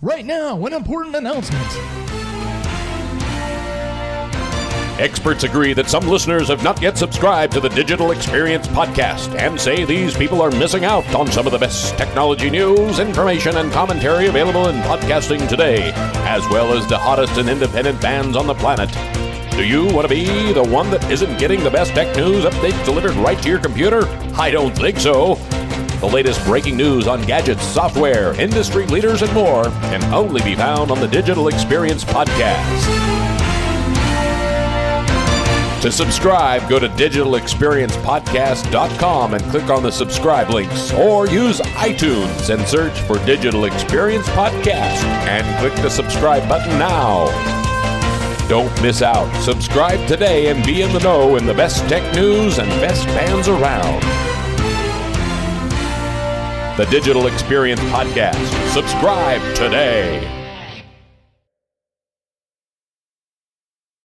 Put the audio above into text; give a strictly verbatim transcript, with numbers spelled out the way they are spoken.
Right now, an important announcement. Experts agree that some listeners have not yet subscribed to the Digital Experience Podcast and say these people are missing out on some of the best technology news, information, and commentary available in podcasting today, as well as the hottest and independent bands on the planet. Do you want to be the one that isn't getting the best tech news updates delivered right to your computer? I don't think so. The latest breaking news on gadgets, software, industry leaders, and more can only be found on the Digital Experience Podcast. To subscribe, go to digital experience podcast dot com and click on the subscribe links, or use iTunes and search for Digital Experience Podcast and click the subscribe button now. Don't miss out. Subscribe today and be in the know in the best tech news and best bands around. The Digital Experience Podcast. Subscribe today.